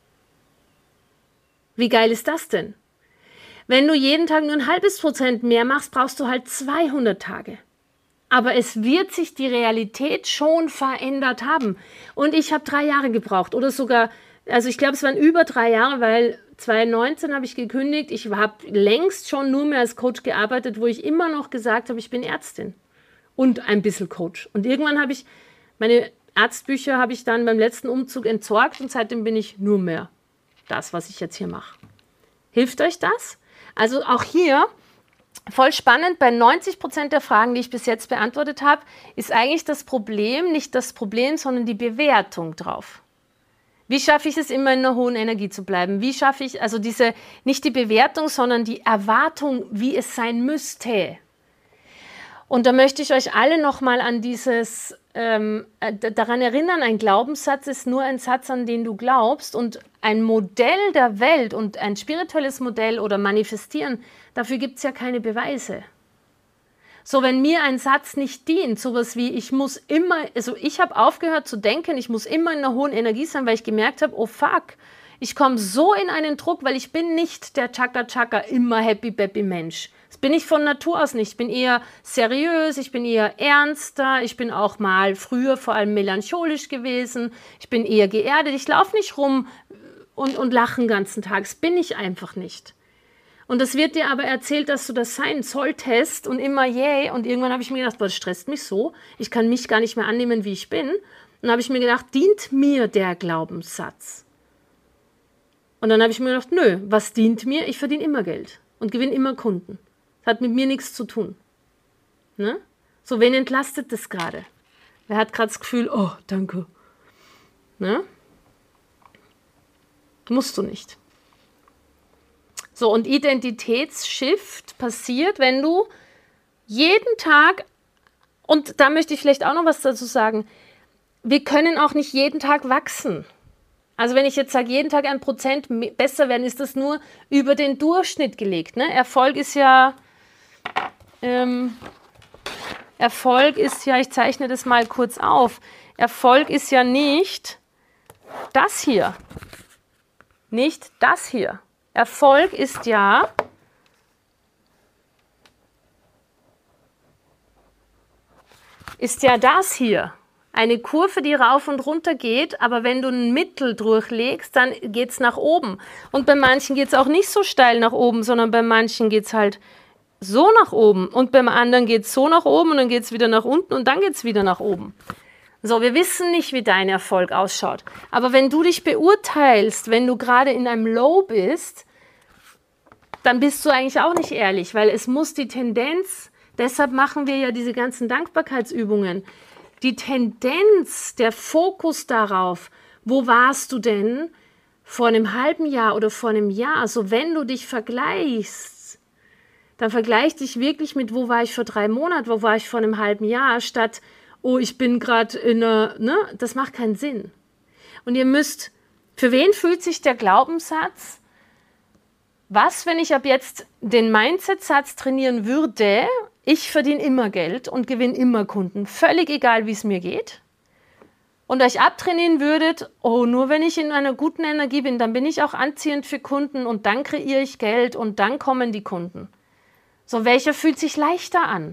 Wie geil ist das denn? Wenn du jeden Tag nur ein halbes Prozent mehr machst, brauchst du halt 200 Tage. Aber es wird sich die Realität schon verändert haben. Und ich habe 3 Jahre gebraucht oder sogar, also ich glaube, es waren über 3 Jahre, weil 2019 habe ich gekündigt. Ich habe längst schon nur mehr als Coach gearbeitet, wo ich immer noch gesagt habe, ich bin Ärztin und ein bisschen Coach. Und irgendwann habe ich, meine Arztbücher habe ich dann beim letzten Umzug entsorgt und seitdem bin ich nur mehr das, was ich jetzt hier mache. Hilft euch das? Also auch hier, voll spannend, bei 90% der Fragen, die ich bis jetzt beantwortet habe, ist eigentlich das Problem, nicht das Problem, sondern die Bewertung drauf. Wie schaffe ich es, immer in einer hohen Energie zu bleiben? Wie schaffe ich, also nicht die Bewertung, sondern die Erwartung, wie es sein müsste. Und da möchte ich euch alle nochmal an daran erinnern, ein Glaubenssatz ist nur ein Satz, an den du glaubst, und ein Modell der Welt und ein spirituelles Modell oder Manifestieren, dafür gibt es ja keine Beweise. So, wenn mir ein Satz nicht dient, sowas wie ich habe aufgehört zu denken, ich muss immer in einer hohen Energie sein, weil ich gemerkt habe, oh fuck, ich komme so in einen Druck, weil ich bin nicht der Chaka-Chaka, immer happy-peppy Mensch. Das bin ich von Natur aus nicht. Ich bin eher seriös, ich bin eher ernster, ich bin auch mal früher vor allem melancholisch gewesen, ich bin eher geerdet, ich laufe nicht rum und lache den ganzen Tag. Das bin ich einfach nicht. Und das wird dir aber erzählt, dass du das sein solltest und immer yay. Und irgendwann habe ich mir gedacht, boah, das stresst mich so, ich kann mich gar nicht mehr annehmen, wie ich bin. Und dann habe ich mir gedacht, dient mir der Glaubenssatz? Und dann habe ich mir gedacht, nö, was dient mir? Ich verdiene immer Geld und gewinne immer Kunden. Das hat mit mir nichts zu tun. Ne? So, wen entlastet das gerade? Wer hat gerade das Gefühl, oh, danke. Ne? Musst du nicht. So, und Identitätsshift passiert, wenn du jeden Tag, und da möchte ich vielleicht auch noch was dazu sagen, wir können auch nicht jeden Tag wachsen. Also wenn ich jetzt sage, jeden Tag 1% besser werden, ist das nur über den Durchschnitt gelegt. Ne? Erfolg ist ja, ich zeichne das mal kurz auf, Erfolg ist ja nicht das hier. Nicht das hier. Erfolg ist ja das hier. Eine Kurve, die rauf und runter geht, aber wenn du ein Mittel durchlegst, dann geht es nach oben. Und bei manchen geht es auch nicht so steil nach oben, sondern bei manchen geht es halt so nach oben. Und beim anderen geht es so nach oben und dann geht es wieder nach unten und dann geht es wieder nach oben. So, wir wissen nicht, wie dein Erfolg ausschaut. Aber wenn du dich beurteilst, wenn du gerade in einem Low bist, dann bist du eigentlich auch nicht ehrlich, weil es muss die Tendenz, deshalb machen wir ja diese ganzen Dankbarkeitsübungen, die Tendenz, der Fokus darauf, wo warst du denn vor einem halben Jahr oder vor einem Jahr? Also wenn du dich vergleichst, dann vergleich dich wirklich mit, wo war ich vor 3 Monaten, wo war ich vor einem halben Jahr, statt, oh, ich bin gerade in einer, ne, das macht keinen Sinn. Und ihr müsst Für wen fühlt sich der Glaubenssatz, was, wenn ich ab jetzt den Mindset-Satz trainieren würde, ich verdiene immer Geld und gewinne immer Kunden, völlig egal, wie es mir geht, und euch abtrainieren würdet, oh, nur wenn ich in einer guten Energie bin, dann bin ich auch anziehend für Kunden und dann kreiere ich Geld und dann kommen die Kunden. So, welcher fühlt sich leichter an?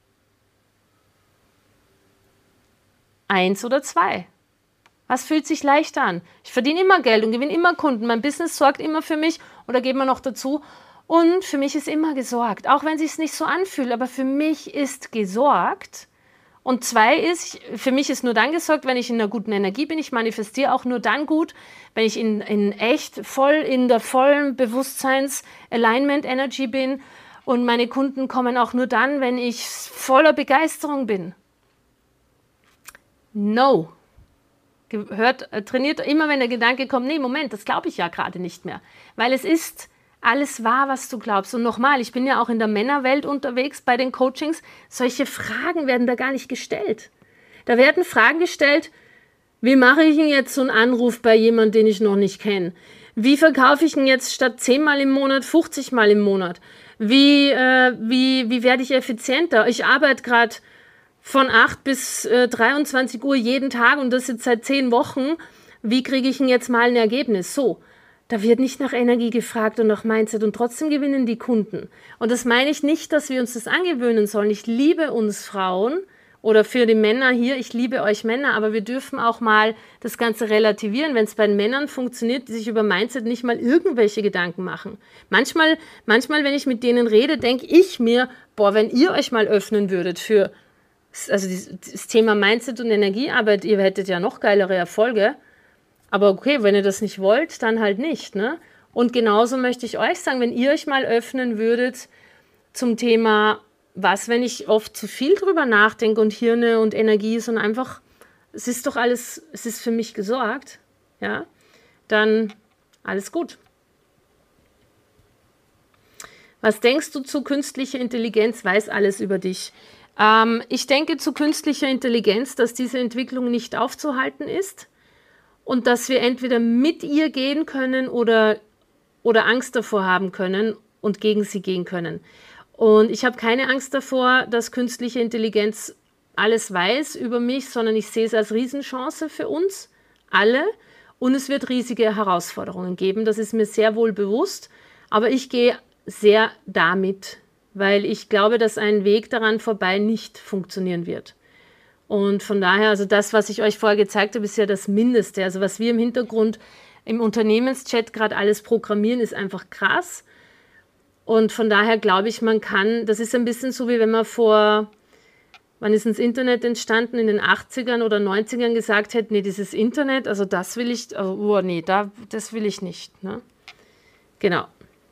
1 oder 2? Was fühlt sich leichter an? Ich verdiene immer Geld und gewinne immer Kunden. Mein Business sorgt immer für mich. Oder geben wir noch dazu. Und für mich ist immer gesorgt. Auch wenn es sich nicht so anfühlt, aber für mich ist gesorgt. Und 2 ist, für mich ist nur dann gesorgt, wenn ich in einer guten Energie bin. Ich manifestiere auch nur dann gut, wenn ich in echt voll in der vollen Bewusstseins-Alignment-Energy bin. Und meine Kunden kommen auch nur dann, wenn ich voller Begeisterung bin. No. Trainiert immer, wenn der Gedanke kommt, nee, Moment, das glaube ich ja gerade nicht mehr. Weil es ist alles wahr, was du glaubst. Und nochmal, ich bin ja auch in der Männerwelt unterwegs bei den Coachings. Solche Fragen werden da gar nicht gestellt. Da werden Fragen gestellt, wie mache ich denn jetzt so einen Anruf bei jemandem, den ich noch nicht kenne? Wie verkaufe ich denn jetzt statt 10-mal im Monat 50-mal im Monat? Wie werde ich effizienter? Ich arbeite gerade von 8 bis 23 Uhr jeden Tag und das jetzt seit 10 Wochen. Wie kriege ich denn jetzt mal ein Ergebnis? So, da wird nicht nach Energie gefragt und nach Mindset und trotzdem gewinnen die Kunden. Und das meine ich nicht, dass wir uns das angewöhnen sollen. Ich liebe uns Frauen oder für die Männer hier, ich liebe euch Männer, aber wir dürfen auch mal das Ganze relativieren, wenn es bei den Männern funktioniert, die sich über Mindset nicht mal irgendwelche Gedanken machen. Manchmal, wenn ich mit denen rede, denke ich mir, boah, wenn ihr euch mal öffnen würdet für das Thema Mindset und Energiearbeit, ihr hättet ja noch geilere Erfolge. Aber okay, wenn ihr das nicht wollt, dann halt nicht, ne? Und genauso möchte ich euch sagen, wenn ihr euch mal öffnen würdet zum Thema, was, wenn ich oft zu viel drüber nachdenke und Hirne und Energie ist und einfach, es ist doch alles, es ist für mich gesorgt, ja, dann alles gut. Was denkst du zu künstlicher Intelligenz, weiß alles über dich? Ich denke zu künstlicher Intelligenz, dass diese Entwicklung nicht aufzuhalten ist und dass wir entweder mit ihr gehen können oder Angst davor haben können und gegen sie gehen können. Und ich habe keine Angst davor, dass künstliche Intelligenz alles weiß über mich, sondern ich sehe es als Riesenchance für uns alle und es wird riesige Herausforderungen geben. Das ist mir sehr wohl bewusst, aber ich gehe sehr damit, weil ich glaube, dass ein Weg daran vorbei nicht funktionieren wird. Und von daher, also das, was ich euch vorher gezeigt habe, ist ja das Mindeste. Also was wir im Hintergrund im Unternehmenschat gerade alles programmieren, ist einfach krass. Und von daher glaube ich, man kann, das ist ein bisschen so, wie wenn man wann ist das Internet entstanden, in den 80ern oder 90ern gesagt hätte, nee, dieses Internet, also das will ich, das will ich nicht. Ne? Genau.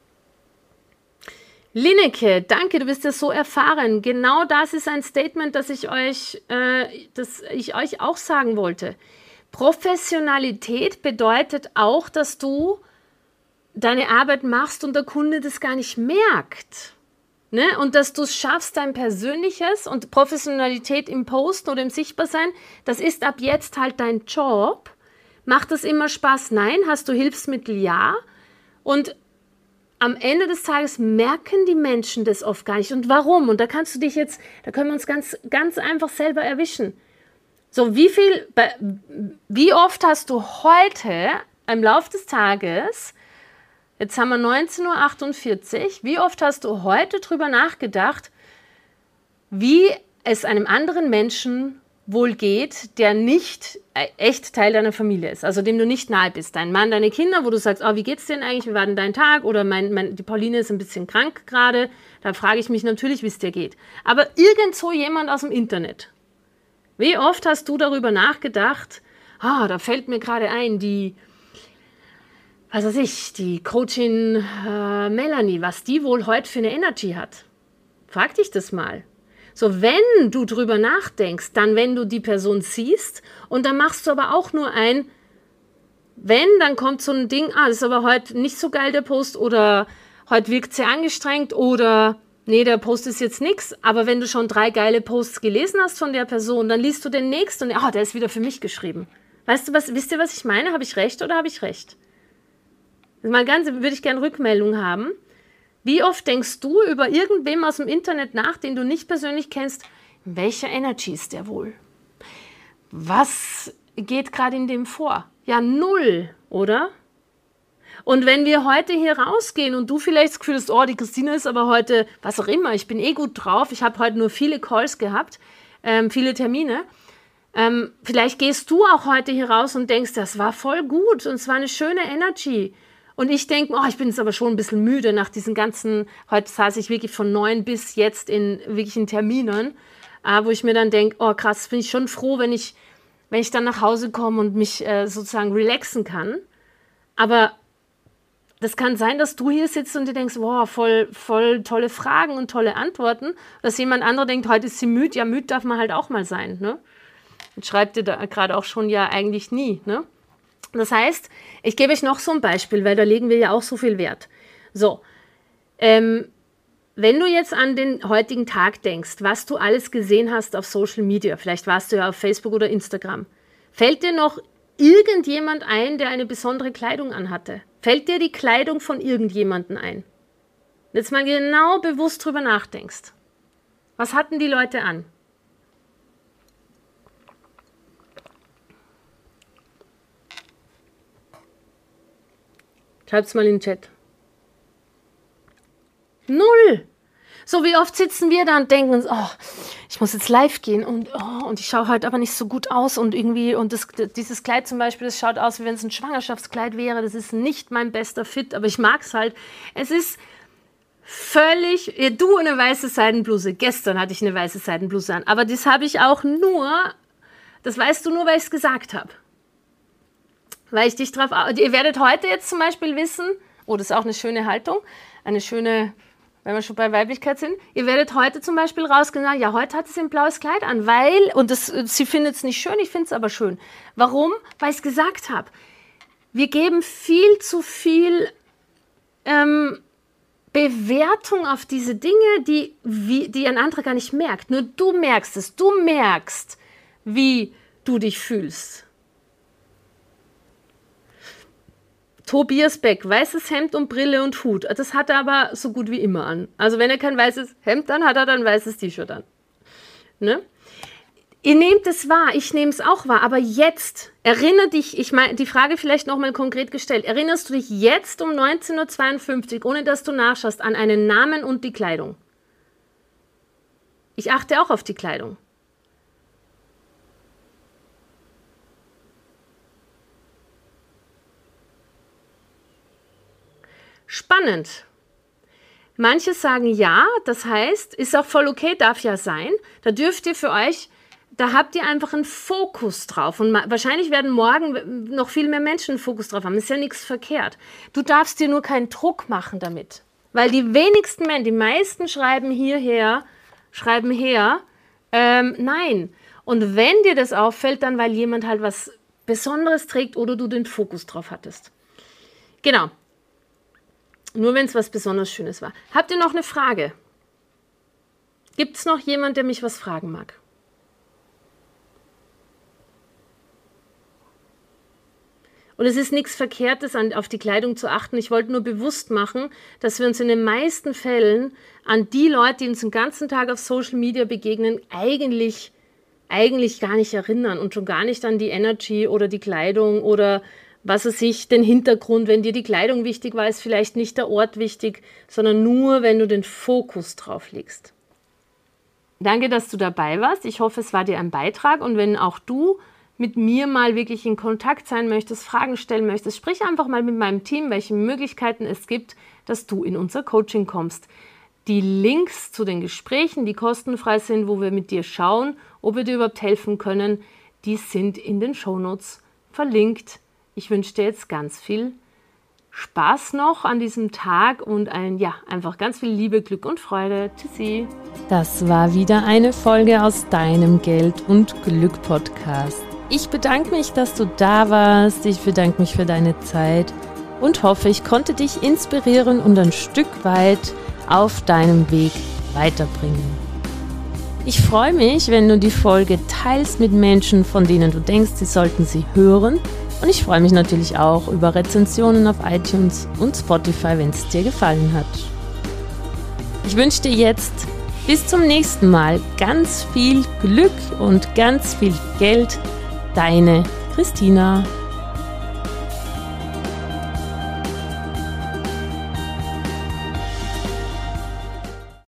Lineke, danke, du bist ja so erfahren. Genau das ist ein Statement, das ich euch auch sagen wollte. Professionalität bedeutet auch, dass du deine Arbeit machst und der Kunde das gar nicht merkt. Ne? Und dass du es schaffst, dein Persönliches und Professionalität im Posten oder im Sichtbarsein, das ist ab jetzt halt dein Job. Macht das immer Spaß? Nein. Hast du Hilfsmittel? Ja. Und am Ende des Tages merken die Menschen das oft gar nicht. Und warum? Und da können wir uns ganz, ganz einfach selber erwischen. So, wie oft hast du heute im Laufe des Tages, jetzt haben wir 19:48 Uhr, wie oft hast du heute drüber nachgedacht, wie es einem anderen Menschen wohl geht, der nicht echt Teil deiner Familie ist, also dem du nicht nahe bist. Dein Mann, deine Kinder, wo du sagst, oh, wie geht's denn eigentlich, wie war denn dein Tag? Oder die Pauline ist ein bisschen krank gerade, da frage ich mich natürlich, wie es dir geht. Aber irgendwo jemand aus dem Internet. Wie oft hast du darüber nachgedacht, da fällt mir gerade ein, die Coachin Melanie, was die wohl heute für eine Energy hat. Frag dich das mal. So, wenn du drüber nachdenkst, dann wenn du die Person siehst und dann machst du aber auch nur dann kommt so ein Ding, das ist aber heute nicht so geil, der Post, oder heute wirkt sehr angestrengt oder nee, der Post ist jetzt nichts, aber wenn du schon 3 geile Posts gelesen hast von der Person, dann liest du den nächsten und der ist wieder für mich geschrieben. Weißt du was, wisst ihr, was ich meine? Habe ich recht oder habe ich recht? Würde ich gerne Rückmeldung haben. Wie oft denkst du über irgendwem aus dem Internet nach, den du nicht persönlich kennst, in welcher Energy ist der wohl? Was geht gerade in dem vor? Ja, 0, oder? Und wenn wir heute hier rausgehen und du vielleicht das Gefühl hast, oh, die Christina ist aber heute, was auch immer, ich bin gut drauf, ich habe heute nur viele Calls gehabt, viele Termine, vielleicht gehst du auch heute hier raus und denkst, das war voll gut und es war eine schöne Energy. Und ich denke, oh, ich bin jetzt aber schon ein bisschen müde nach diesen ganzen, heute saß ich wirklich von 9 bis jetzt in wirklichen Terminen, wo ich mir dann denke, oh krass, bin ich schon froh, wenn ich dann nach Hause komme und mich sozusagen relaxen kann. Aber das kann sein, dass du hier sitzt und dir denkst, wow, voll tolle Fragen und tolle Antworten. Dass jemand anderer denkt, heute ist sie müde. Ja, müde darf man halt auch mal sein. Ne? Und schreibt dir da gerade auch schon ja eigentlich nie. Ne? Das heißt, ich gebe euch noch so ein Beispiel, weil da legen wir ja auch so viel Wert. So, wenn du jetzt an den heutigen Tag denkst, was du alles gesehen hast auf Social Media, vielleicht warst du ja auf Facebook oder Instagram, fällt dir noch irgendjemand ein, der eine besondere Kleidung anhatte? Fällt dir die Kleidung von irgendjemandem ein? Jetzt mal genau bewusst drüber nachdenkst. Was hatten die Leute an? Schreib's mal in den Chat. 0. So, wie oft sitzen wir da und denken uns, oh, ich muss jetzt live gehen und ich schaue heute aber nicht so gut aus und irgendwie, und dieses Kleid zum Beispiel, das schaut aus, wie wenn es ein Schwangerschaftskleid wäre, das ist nicht mein bester Fit, aber ich mag es halt. Es ist völlig, du eine weiße Seidenbluse, gestern hatte ich eine weiße Seidenbluse an, aber das habe ich auch das weißt du nur, weil ich es gesagt habe. Weil ich dich drauf, ihr werdet heute jetzt zum Beispiel wissen, oh, das ist auch eine schöne Haltung, eine schöne, wenn wir schon bei Weiblichkeit sind, ihr werdet heute zum Beispiel rausgehen, ja, heute hat sie ein blaues Kleid an, weil, sie findet es nicht schön, ich finde es aber schön. Warum? Weil ich es gesagt habe. Wir geben viel zu viel Bewertung auf diese Dinge, die ein anderer gar nicht merkt. Nur du merkst es, du merkst, wie du dich fühlst. Tobias Beck, weißes Hemd und Brille und Hut. Das hat er aber so gut wie immer an. Also wenn er kein weißes Hemd an hat, er dann ein weißes T-Shirt an. Ne? Ihr nehmt es wahr, ich nehme es auch wahr, aber jetzt, erinnere dich, ich meine, die Frage vielleicht nochmal konkret gestellt, erinnerst du dich jetzt um 19:52 Uhr, ohne dass du nachschaust, an einen Namen und die Kleidung? Ich achte auch auf die Kleidung. Spannend. Manche sagen ja, das heißt, ist auch voll okay, darf ja sein. Da dürft ihr für euch, da habt ihr einfach einen Fokus drauf. Und wahrscheinlich werden morgen noch viel mehr Menschen einen Fokus drauf haben. Ist ja nichts verkehrt. Du darfst dir nur keinen Druck machen damit. Weil die wenigsten Menschen, die meisten schreiben her, nein. Und wenn dir das auffällt, dann weil jemand halt was Besonderes trägt oder du den Fokus drauf hattest. Genau. Nur wenn es was besonders Schönes war. Habt ihr noch eine Frage? Gibt es noch jemand, der mich was fragen mag? Und es ist nichts Verkehrtes, auf die Kleidung zu achten. Ich wollte nur bewusst machen, dass wir uns in den meisten Fällen an die Leute, die uns den ganzen Tag auf Social Media begegnen, eigentlich gar nicht erinnern und schon gar nicht an die Energy oder die Kleidung oder was weiß ich, den Hintergrund. Wenn dir die Kleidung wichtig war, ist vielleicht nicht der Ort wichtig, sondern nur, wenn du den Fokus drauf legst. Danke, dass du dabei warst. Ich hoffe, es war dir ein Beitrag. Und wenn auch du mit mir mal wirklich in Kontakt sein möchtest, Fragen stellen möchtest, sprich einfach mal mit meinem Team, welche Möglichkeiten es gibt, dass du in unser Coaching kommst. Die Links zu den Gesprächen, die kostenfrei sind, wo wir mit dir schauen, ob wir dir überhaupt helfen können, die sind in den Shownotes verlinkt. Ich wünsche dir jetzt ganz viel Spaß noch an diesem Tag und einfach ganz viel Liebe, Glück und Freude. Tschüssi. Das war wieder eine Folge aus deinem Geld- und Glück-Podcast. Ich bedanke mich, dass du da warst. Ich bedanke mich für deine Zeit und hoffe, ich konnte dich inspirieren und ein Stück weit auf deinem Weg weiterbringen. Ich freue mich, wenn du die Folge teilst mit Menschen, von denen du denkst, sie sollten sie hören. Und ich freue mich natürlich auch über Rezensionen auf iTunes und Spotify, wenn es dir gefallen hat. Ich wünsche dir jetzt bis zum nächsten Mal ganz viel Glück und ganz viel Geld. Deine Christina.